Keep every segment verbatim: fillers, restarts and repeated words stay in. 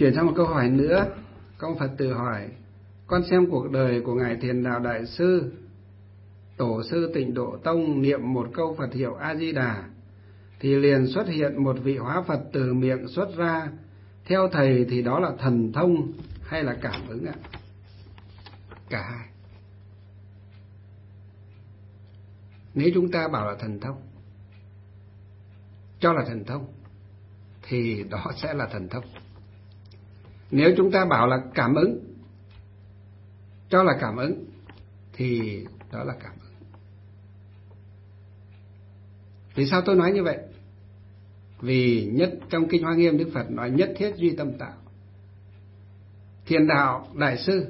Chuyển sang một câu hỏi nữa. Có một Phật tử hỏi: con xem cuộc đời của Ngài Thiền Đạo Đại Sư, Tổ sư Tịnh Độ Tông niệm một câu Phật hiệu A-di-đà thì liền xuất hiện một vị hóa Phật từ miệng xuất ra. Theo thầy thì đó là thần thông hay là cảm ứng ạ? Cả hai. Nếu chúng ta bảo là thần thông, cho là thần thông, thì đó sẽ là thần thông. Nếu chúng ta bảo là cảm ứng, cho là cảm ứng, thì đó là cảm ứng. Vì sao tôi nói như vậy? Vì nhất trong Kinh Hoa Nghiêm Đức Phật nói nhất thiết duy tâm tạo. Thiền Đạo Đại Sư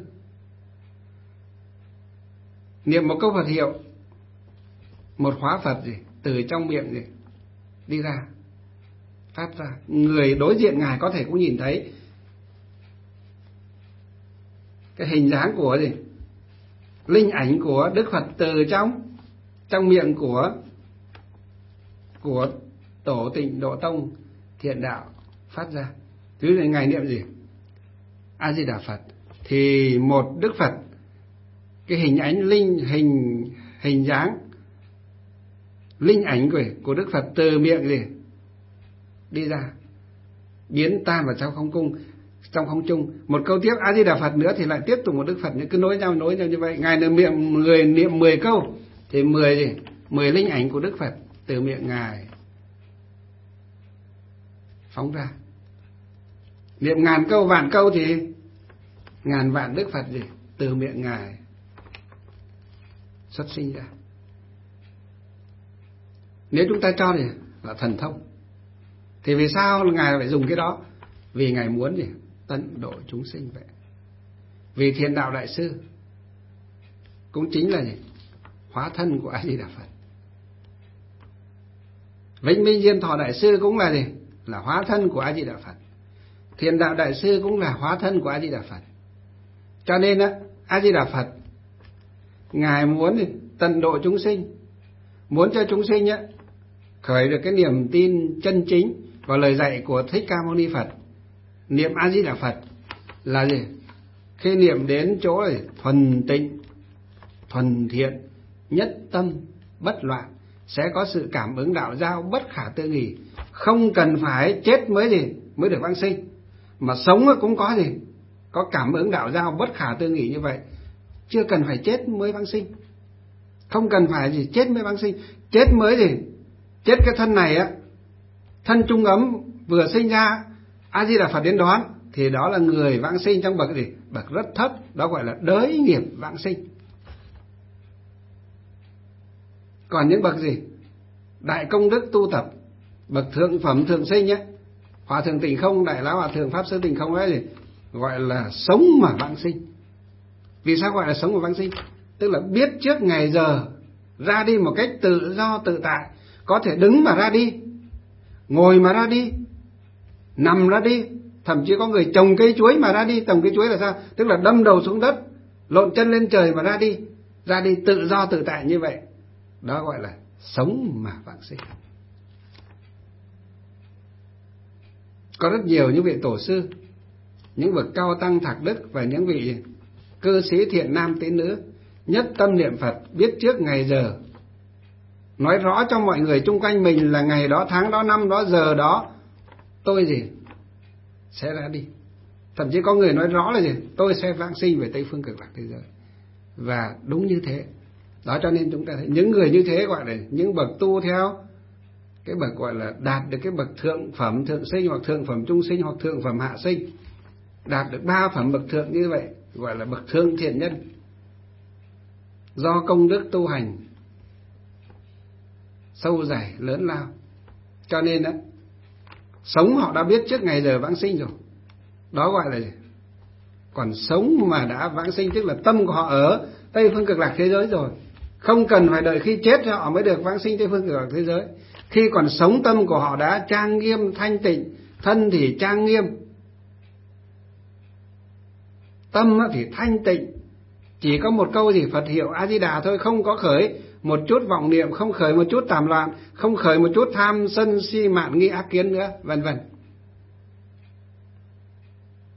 niệm một câu Phật hiệu, một hóa Phật gì từ trong miệng gì đi ra, phát ra. Người đối diện Ngài có thể cũng nhìn thấy cái hình dáng của gì, linh ảnh của Đức Phật từ trong trong miệng của của Tổ Tịnh Độ Tông Thiện Đạo phát ra. Thứ này Ngài niệm gì? A Di Đà Phật. Thì một Đức Phật, cái hình ảnh linh hình hình dáng linh ảnh của, của Đức Phật từ miệng gì đi ra, biến tan vào trong không cung, trong không trung. Một câu tiếp A Di Đà Phật nữa thì lại tiếp tục một Đức Phật nữa, cứ nối nhau nối nhau như vậy. Ngài niệm miệng người niệm mười câu thì mười gì mười linh ảnh của Đức Phật từ miệng Ngài phóng ra. Niệm ngàn câu vạn câu thì ngàn vạn Đức Phật gì từ miệng Ngài xuất sinh ra. Nếu chúng ta cho thì là thần thông, thì vì sao Ngài phải dùng cái đó? Vì Ngài muốn gì tận độ chúng sinh vậy. Vì Thiền Đạo Đại Sư cũng chính là gì hóa thân của A Di Đà Phật. Vĩnh Minh Diên Thọ Đại Sư cũng là gì là hóa thân của A Di Đà Phật. Thiền Đạo Đại Sư cũng là hóa thân của A Di Đà Phật. Cho nên á, A Di Đà Phật Ngài muốn gì tận độ chúng sinh, muốn cho chúng sinh á khởi được cái niềm tin chân chính vào lời dạy của Thích Ca Mâu Ni Phật. Niệm A Di Đà Phật là gì? Khi niệm đến chỗ này thuần tịnh, thuần thiện, nhất tâm, bất loạn, sẽ có sự cảm ứng đạo giao bất khả tư nghị. Không cần phải chết mới gì mới được vãng sinh, mà sống cũng có gì có cảm ứng đạo giao bất khả tư nghị như vậy. Chưa cần phải chết mới vãng sinh, không cần phải gì chết mới vãng sinh. Chết mới gì chết cái thân này á, thân trung ấm vừa sinh ra, A Di Đà Phật đến đón, thì đó là người vãng sinh trong bậc gì bậc rất thấp, đó gọi là đới nghiệp vãng sinh. Còn những bậc gì đại công đức tu tập, bậc thượng phẩm thượng sinh nhé, Hòa Thượng Tịnh Không, Đại Lão Hòa Thượng Pháp Sư Tịnh Không ấy gì gọi là sống mà vãng sinh. Vì sao gọi là sống mà vãng sinh? Tức là biết trước ngày giờ ra đi một cách tự do tự tại, có thể đứng mà ra đi, ngồi mà ra đi, nằm ra đi, thậm chí có người trồng cây chuối mà ra đi. Trồng cây chuối là sao? Tức là đâm đầu xuống đất, lộn chân lên trời mà ra đi, ra đi tự do tự tại như vậy, đó gọi là sống mà vãng sinh. Có rất nhiều những vị tổ sư, những bậc cao tăng thạc đức và những vị cư sĩ thiện nam tín nữ nhất tâm niệm Phật, biết trước ngày giờ, nói rõ cho mọi người chung quanh mình là ngày đó, tháng đó, năm đó, giờ đó tôi gì sẽ ra đi. Thậm chí có người nói rõ là gì tôi sẽ vãng sinh về Tây Phương Cực Lạc thế giới. Và đúng như thế đó, cho nên chúng ta thấy những người như thế gọi là những bậc tu theo cái bậc gọi là đạt được cái bậc thượng phẩm thượng sinh, hoặc thượng phẩm trung sinh, hoặc thượng phẩm hạ sinh. Đạt được ba phẩm bậc thượng như vậy gọi là bậc thượng thiện nhân, do công đức tu hành sâu dày lớn lao. Cho nên đó, sống họ đã biết trước ngày giờ vãng sinh rồi, đó gọi là gì? Còn sống mà đã vãng sinh tức là tâm của họ ở Tây Phương Cực Lạc thế giới rồi, không cần phải đợi khi chết họ mới được vãng sinh Tây Phương Cực Lạc thế giới. Khi còn sống tâm của họ đã trang nghiêm thanh tịnh, thân thì trang nghiêm, tâm thì thanh tịnh. Chỉ có một câu gì Phật hiệu A Di Đà thôi, không có khởi một chút vọng niệm, không khởi một chút tàm loạn, không khởi một chút tham sân si mạn nghi ác kiến nữa, vân vân.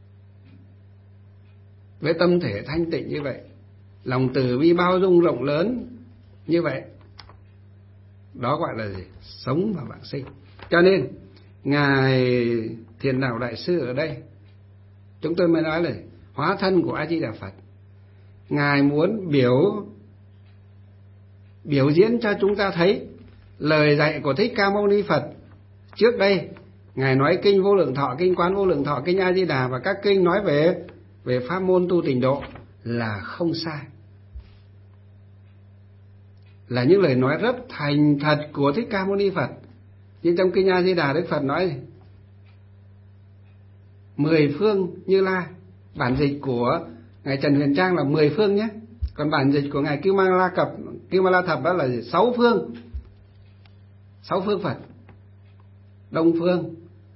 với tâm thể thanh tịnh như vậy, lòng từ bi bao dung rộng lớn như vậy, đó gọi là gì? Sống và vãng sinh. Cho nên ngài Thiền Đạo Đại Sư ở đây, chúng tôi mới nói là hóa thân của A Di Đà Phật. Ngài muốn biểu biểu diễn cho chúng ta thấy lời dạy của Thích Ca Mâu Ni Phật. Trước đây ngài nói kinh Vô Lượng Thọ, kinh Quán Vô Lượng Thọ, kinh A Di Đà và các kinh nói về về pháp môn tu tịnh độ là không sai, là những lời nói rất thành thật của Thích Ca Mâu Ni Phật. Nhưng trong kinh A Di Đà, Đức Phật nói mười phương Như Lai, bản dịch của ngài Trần Huyền Trang là mười phương nhé, còn bản dịch của ngài Kiêu Ma La Cập, Kiêu Ma La Thập đó là sáu phương, sáu phương Phật: Đông phương,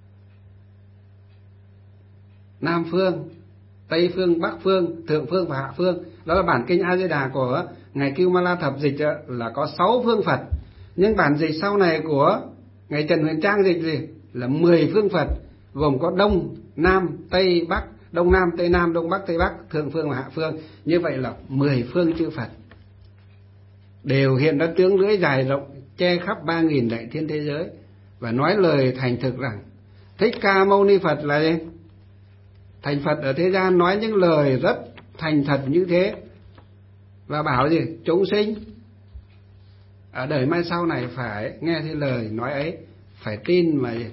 Nam phương, Tây phương, Bắc phương, Thượng phương và Hạ phương. Đó là bản kinh A Di Đà của ngài Kiêu Ma La Thập dịch là có sáu phương Phật. Nhưng bản dịch sau này của ngài Trần Huyền Trang dịch gì là mười phương Phật, gồm có Đông, Nam, Tây, Bắc, Đông Nam, Tây Nam, Đông Bắc, Tây Bắc, Thượng phương và Hạ phương. Như vậy là mười phương chư Phật đều hiện ra tướng lưỡi dài rộng che khắp ba nghìn đại thiên thế giới và nói lời thành thực rằng Thích Ca Mâu Ni Phật là gì? Thành Phật ở thế gian nói những lời rất thành thật như thế và bảo gì? Chúng sinh ở đời mai sau này phải nghe thấy lời nói ấy, phải tin mà gì?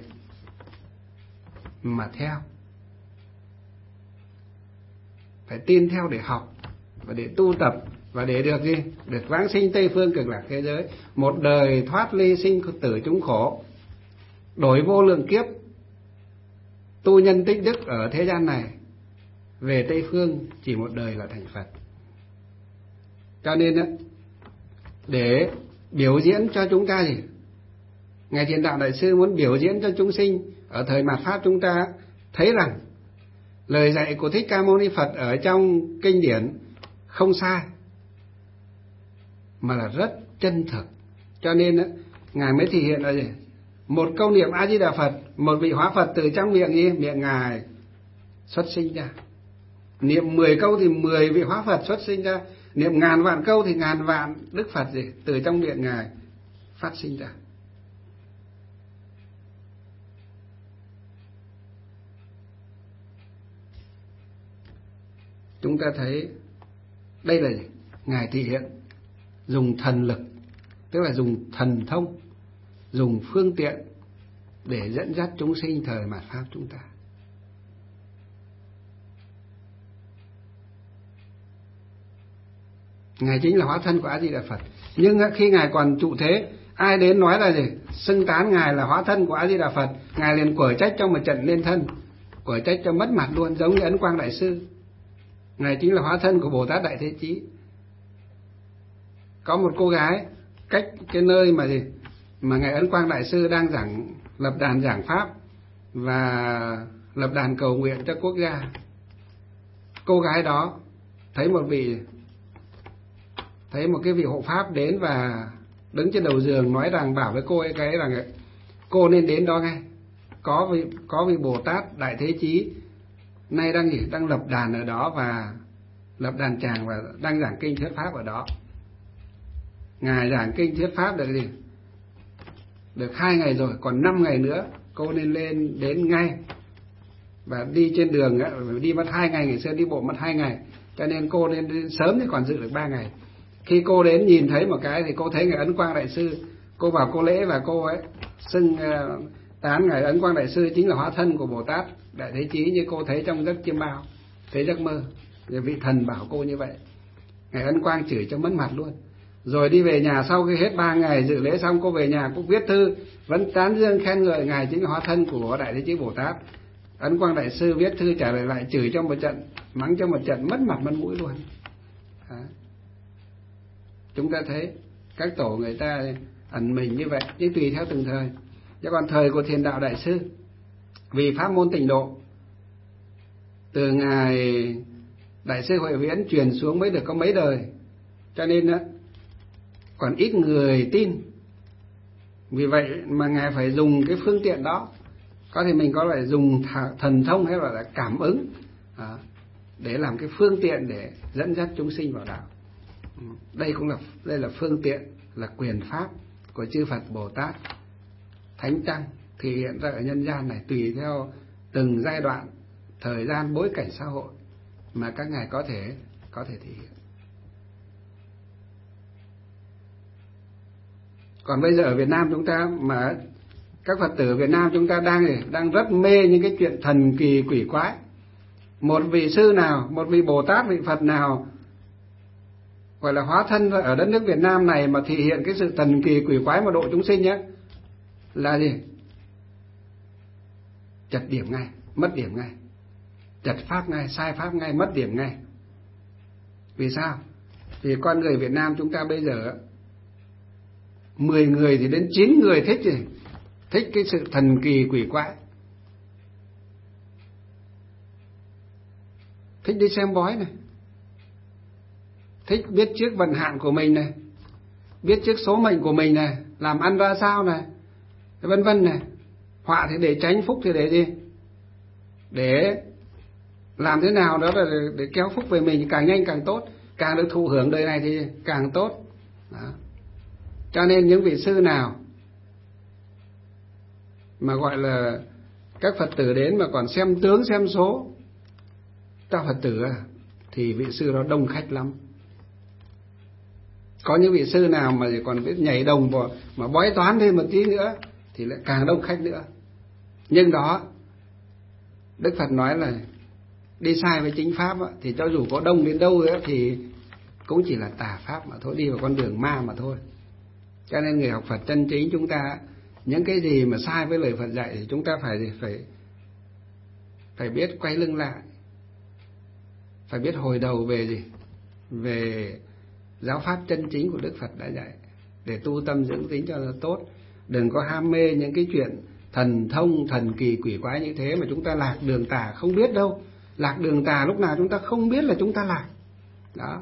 Mà theo, phải tin theo để học và để tu tập và để được gì? Được vãng sinh Tây phương Cực Lạc thế giới, một đời thoát ly sinh tử chúng khổ, đổi vô lượng kiếp tu nhân tích đức ở thế gian này, về Tây phương chỉ một đời là thành Phật. Cho nên đó, để biểu diễn cho chúng ta gì? Ngài Thiền Đạo Đại Sư muốn biểu diễn cho chúng sinh ở thời mạt Pháp chúng ta thấy rằng lời dạy của Thích Ca Mâu Ni Phật ở trong kinh điển không sai, mà là rất chân thực. Cho nên đó, Ngài mới thể hiện là gì? Một câu niệm A Di Đà Phật, một vị hóa Phật từ trong miệng gì? Miệng Ngài xuất sinh ra. Niệm mười câu thì mười vị hóa Phật xuất sinh ra. Niệm ngàn vạn câu thì ngàn vạn Đức Phật gì? Từ trong miệng Ngài phát sinh ra. Chúng ta thấy đây là gì? Ngài thể hiện dùng thần lực, tức là dùng thần thông, dùng phương tiện để dẫn dắt chúng sinh thời mạt Pháp chúng ta. Ngài chính là hóa thân của A Di Đà Phật. Nhưng khi Ngài còn trụ thế, ai đến nói là gì? Xưng tán Ngài là hóa thân của A Di Đà Phật, Ngài liền quở trách trong một trận lên thân, quở trách cho mất mặt luôn, giống như Ấn Quang Đại Sư. Ngài chính là hóa thân của Bồ Tát Đại Thế Chí. Có một cô gái cách cái nơi mà gì mà ngài Ấn Quang Đại Sư đang giảng, lập đàn giảng pháp và lập đàn cầu nguyện cho quốc gia. Cô gái đó thấy một vị thấy một cái vị hộ pháp đến và đứng trên đầu giường nói rằng, bảo với cô ấy cái rằng cô nên đến đó ngay, có vị có vị Bồ Tát Đại Thế Chí nay đang gì đang lập đàn ở đó và lập đàn tràng và đang giảng kinh thuyết pháp ở đó. Ngài giảng kinh thuyết pháp được gì? Được hai ngày rồi, còn năm ngày nữa cô nên lên đến ngay. Và đi trên đường đi mất hai ngày, ngày xưa đi bộ mất hai ngày, cho nên cô nên đến sớm thì còn dự được ba ngày. Khi cô đến nhìn thấy một cái thì cô thấy ngài Ấn Quang Đại Sư, cô vào cô lễ và cô ấy xưng uh, tán ngài Ấn Quang Đại Sư chính là hóa thân của Bồ Tát Đại Thế Chí như cô thấy trong giấc chiêm bao, thấy giấc mơ. Rồi vị thần bảo cô như vậy, ngài Ấn Quang chửi cho mất mặt luôn. Rồi đi về nhà, sau khi hết ba ngày dự lễ xong, cô về nhà cũng viết thư vẫn tán dương khen ngợi ngài chính là hóa thân của Đại Thế Chí Bồ Tát. Ấn Quang Đại Sư viết thư trả lời lại, chửi cho một trận, mắng cho một trận, mất mặt mất mũi luôn. Đó. Chúng ta thấy các tổ người ta ẩn mình như vậy, nhưng tùy theo từng thời. Chứ còn thời của Thiền Đạo Đại Sư, vì pháp môn tịnh độ từ ngài Đại sư Huệ Viễn truyền xuống mới được có mấy đời, cho nên đó còn ít người tin. Vì vậy mà ngài phải dùng cái phương tiện đó. Có thể mình có phải dùng thần thông hay là cảm ứng à, để làm cái phương tiện để dẫn dắt chúng sinh vào đạo. Đây cũng là đây là phương tiện, là quyền pháp của chư Phật Bồ Tát Thánh Tăng thể hiện ra ở nhân gian này, tùy theo từng giai đoạn, thời gian, bối cảnh xã hội mà các ngài có thể có thể thể hiện. Còn bây giờ ở Việt Nam chúng ta mà các Phật tử Việt Nam chúng ta đang đang rất mê những cái chuyện thần kỳ quỷ quái. Một vị sư nào, một vị Bồ Tát, vị Phật nào gọi là hóa thân ở đất nước Việt Nam này mà thể hiện cái sự thần kỳ quỷ quái mà độ chúng sinh nhé, là gì? Chật điểm ngay, mất điểm ngay, chật pháp ngay, sai pháp ngay, mất điểm ngay. Vì sao? Vì con người Việt Nam chúng ta bây giờ mười người thì đến chín người thích gì? Thích cái sự thần kỳ quỷ quái, thích đi xem bói này, thích biết trước vận hạn của mình này, biết trước số mệnh của mình này, làm ăn ra sao này, vân vân này. Họa thì để tránh, phúc thì để gì? Để làm thế nào đó là để, để kéo phúc về mình càng nhanh càng tốt, càng được thụ hưởng đời này thì càng tốt. Đó. Cho nên những vị sư nào mà gọi là các Phật tử đến mà còn xem tướng xem số các Phật tử à, thì vị sư đó đông khách lắm. Có những vị sư nào mà còn biết nhảy đồng vào mà bói toán thêm một tí nữa thì lại càng đông khách nữa. Nhưng đó Đức Phật nói là đi sai với chính pháp á, thì cho dù có đông đến đâu nữa thì cũng chỉ là tà pháp mà thôi, đi vào con đường ma mà thôi. Cho nên người học Phật chân chính chúng ta, những cái gì mà sai với lời Phật dạy thì chúng ta phải phải phải biết quay lưng lại, phải biết hồi đầu về gì, về giáo pháp chân chính của Đức Phật đã dạy, để tu tâm dưỡng tính cho nó tốt. Đừng có ham mê những cái chuyện thần thông, thần kỳ quỷ quái như thế mà chúng ta lạc đường tà không biết đâu. Lạc đường tà lúc nào chúng ta không biết là chúng ta lạc. Đó.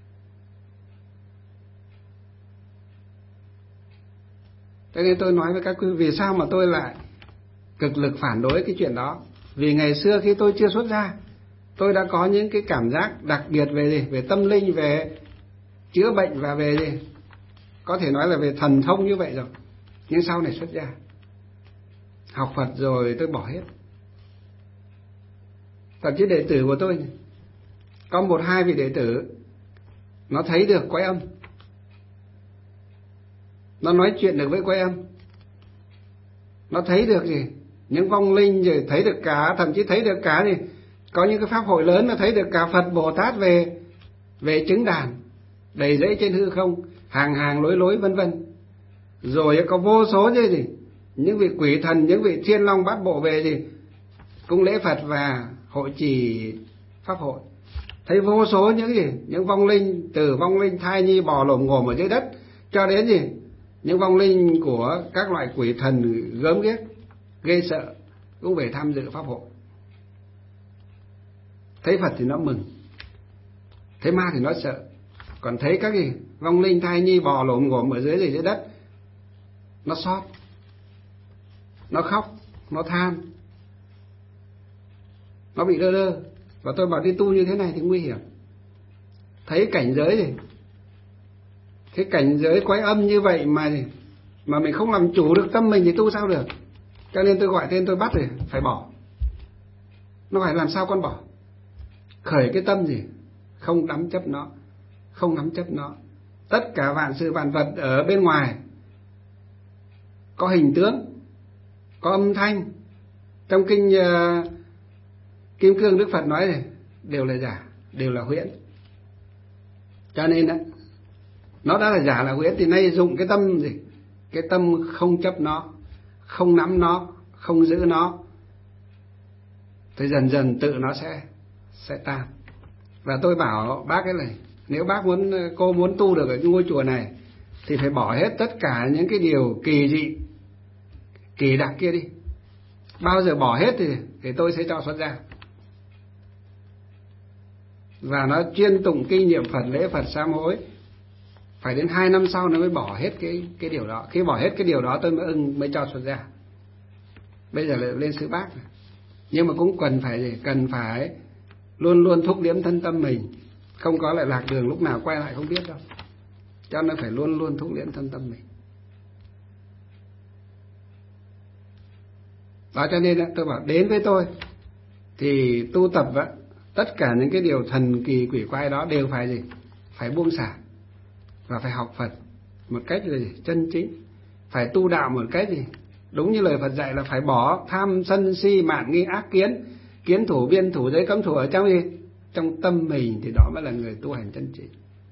Cho nên tôi nói với các quý vị, vì sao mà tôi lại cực lực phản đối cái chuyện đó. Vì ngày xưa khi tôi chưa xuất gia, tôi đã có những cái cảm giác đặc biệt về gì? Về tâm linh, về chữa bệnh và về gì? Có thể nói là về thần thông như vậy rồi. Nhưng sau này xuất gia, học Phật rồi tôi bỏ hết. Thậm chí đệ tử của tôi có một hai vị đệ tử nó thấy được quái âm, nó nói chuyện được với quái âm, nó thấy được gì những vong linh, rồi thấy được cả, thậm chí thấy được cả gì, có những cái pháp hội lớn nó thấy được cả Phật Bồ Tát về về chứng đàn đầy rẫy trên hư không, hàng hàng lối lối vân vân. Rồi có vô số như gì những vị quỷ thần, những vị thiên long bát bộ về gì cung lễ Phật và hội trì pháp hội. Thấy vô số những gì những vong linh, từ vong linh thai nhi bò lồm ngồm ở dưới đất cho đến gì những vong linh của các loại quỷ thần gớm ghiếc ghê sợ cũng về tham dự pháp hội. Thấy Phật thì nó mừng, thấy ma thì nó sợ. Còn thấy các gì vong linh thai nhi bò lồm ngồm ở dưới gì dưới đất, nó xót, nó khóc, nó than, nó bị đơ đơ. Và tôi bảo đi tu như thế này thì nguy hiểm. Thấy cảnh giới gì, cái cảnh giới quái âm như vậy mà mà mình không làm chủ được tâm mình thì tu sao được. Cho nên tôi gọi tên tôi bắt rồi, phải bỏ. Nó phải làm sao con bỏ? Khởi cái tâm gì, không nắm chấp nó, không nắm chấp nó. Tất cả vạn sự vạn vật ở bên ngoài có hình tướng, có âm thanh. Trong kinh uh, Kim Cương Đức Phật nói này, đều là giả, đều là huyễn. Cho nên đó, nó đã là giả là huyễn thì nay dụng cái tâm gì, cái tâm không chấp nó, không nắm nó, không giữ nó, thì dần dần tự nó sẽ sẽ tan. Và tôi bảo bác cái này, nếu bác muốn, cô muốn tu được ở ngôi chùa này thì phải bỏ hết tất cả những cái điều kỳ dị, kỳ đặc kia đi. Bao giờ bỏ hết thì, thì tôi sẽ cho xuất gia. Và nó chuyên tụng kinh niệm Phật, lễ Phật, sám hối. Phải đến hai năm sau nó mới bỏ hết cái cái điều đó. Khi bỏ hết cái điều đó tôi mới ưng mới cho xuất gia. Bây giờ lại lên Sư Bác. Nhưng mà cũng cần phải gì? Cần phải luôn luôn thúc liếm thân tâm mình, không có lại lạc đường lúc nào quay lại không biết đâu. Cho nên phải luôn luôn thúc liếm thân tâm mình. Đó cho nên tôi bảo đến với tôi thì tu tập á, tất cả những cái điều thần kỳ quỷ quái đó đều phải gì? Phải buông xả và phải học Phật một cách là gì? Chân chính. Phải tu đạo một cách gì? Đúng như lời Phật dạy là phải bỏ tham sân si mạn nghi ác kiến, kiến thủ biên thủ giới cấm thủ ở trong gì? Trong tâm mình, thì đó mới là người tu hành chân chính.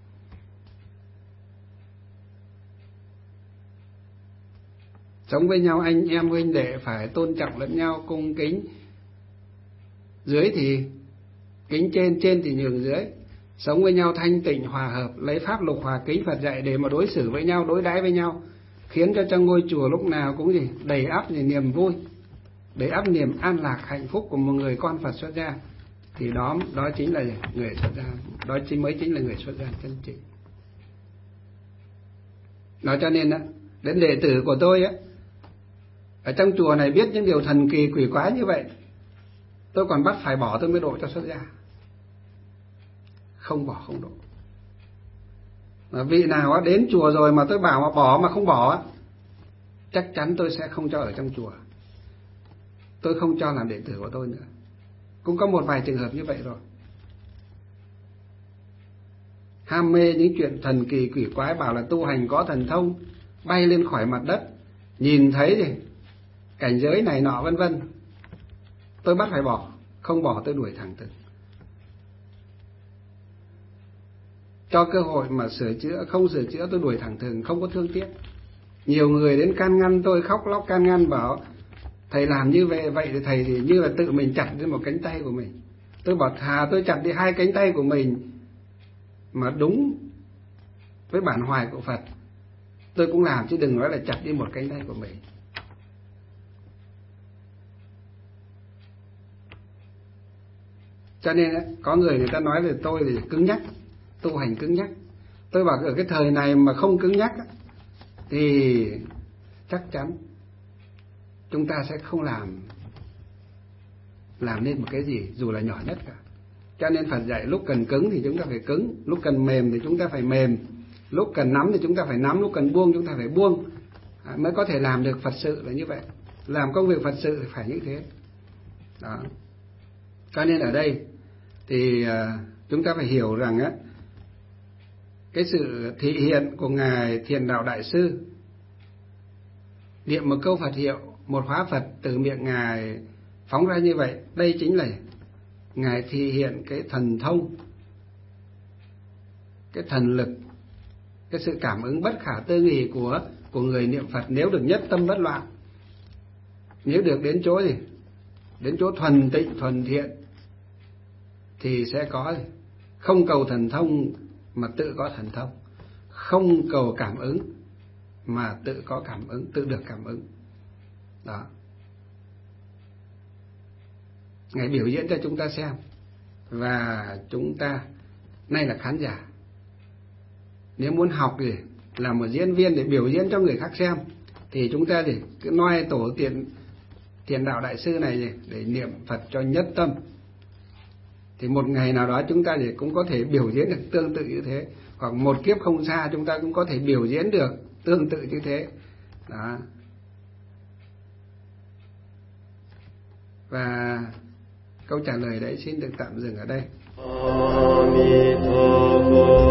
Sống với nhau anh em huynh đệ phải tôn trọng lẫn nhau, cung kính. Dưới thì kính trên, trên thì nhường dưới. Sống với nhau thanh tịnh hòa hợp, lấy pháp lục hòa kính Phật dạy để mà đối xử với nhau, đối đãi với nhau, khiến cho trong ngôi chùa lúc nào cũng gì? Đầy ắp gì? Niềm vui, đầy ắp niềm an lạc hạnh phúc của một người con Phật xuất gia. Thì đó đó chính là người xuất gia, đó chính mới chính là người xuất gia chân chính. Đó cho nên á, đến đệ tử của tôi á, ở trong chùa này biết những điều thần kỳ quỷ quái như vậy, tôi còn bắt phải bỏ tôi mới độ cho xuất gia. Không bỏ không độ. Mà vị nào á đến chùa rồi mà tôi bảo mà bỏ mà không bỏ á, chắc chắn tôi sẽ không cho ở trong chùa. Tôi không cho làm đệ tử của tôi nữa. Cũng có một vài trường hợp như vậy rồi. Ham mê những chuyện thần kỳ quỷ quái, bảo là tu hành có thần thông, bay lên khỏi mặt đất, nhìn thấy gì? Cảnh giới này nọ vân vân. Tôi bắt phải bỏ, không bỏ tôi đuổi thẳng từ. Cho cơ hội mà sửa chữa, không sửa chữa tôi đuổi thẳng thừng, không có thương tiếc. Nhiều người đến can ngăn tôi, khóc lóc can ngăn bảo thầy làm như vậy vậy thì thầy thì như là tự mình chặt đi một cánh tay của mình. Tôi bảo thà tôi chặt đi hai cánh tay của mình mà đúng với bản hoài của Phật, tôi cũng làm, chứ đừng nói là chặt đi một cánh tay của mình. Cho nên có người người ta nói về tôi thì cứng nhắc, tu hành cứng nhắc. Tôi bảo ở cái thời này mà không cứng nhắc thì chắc chắn chúng ta sẽ không làm làm nên một cái gì dù là nhỏ nhất cả. Cho nên Phật dạy lúc cần cứng thì chúng ta phải cứng, lúc cần mềm thì chúng ta phải mềm, lúc cần nắm thì chúng ta phải nắm, lúc cần buông chúng ta phải buông, à, mới có thể làm được Phật sự là như vậy. Làm công việc Phật sự thì phải như thế. Đó. Cho nên ở đây thì uh, chúng ta phải hiểu rằng á, cái sự thị hiện của Ngài Thiền Đạo Đại Sư, niệm một câu Phật hiệu, một hóa Phật từ miệng Ngài phóng ra như vậy, đây chính là Ngài thị hiện cái thần thông, cái thần lực, cái sự cảm ứng bất khả tư nghị của của người niệm Phật nếu được nhất tâm bất loạn, nếu được đến chỗ gì, đến chỗ thuần tịnh thuần thiện thì sẽ có không cầu thần thông mà tự có thần thông, không cầu cảm ứng mà tự có cảm ứng, tự được cảm ứng. Đó. Ngài biểu diễn cho chúng ta xem, và chúng ta nay là khán giả, nếu muốn học gì là một diễn viên để biểu diễn cho người khác xem thì chúng ta gì cứ noi tổ tiền Thiền Đạo Đại Sư này gì để niệm Phật cho nhất tâm, thì một ngày nào đó chúng ta thì cũng có thể biểu diễn được tương tự như thế, hoặc một kiếp không xa chúng ta cũng có thể biểu diễn được tương tự như thế. Đó. Và câu trả lời đấy xin được tạm dừng ở đây.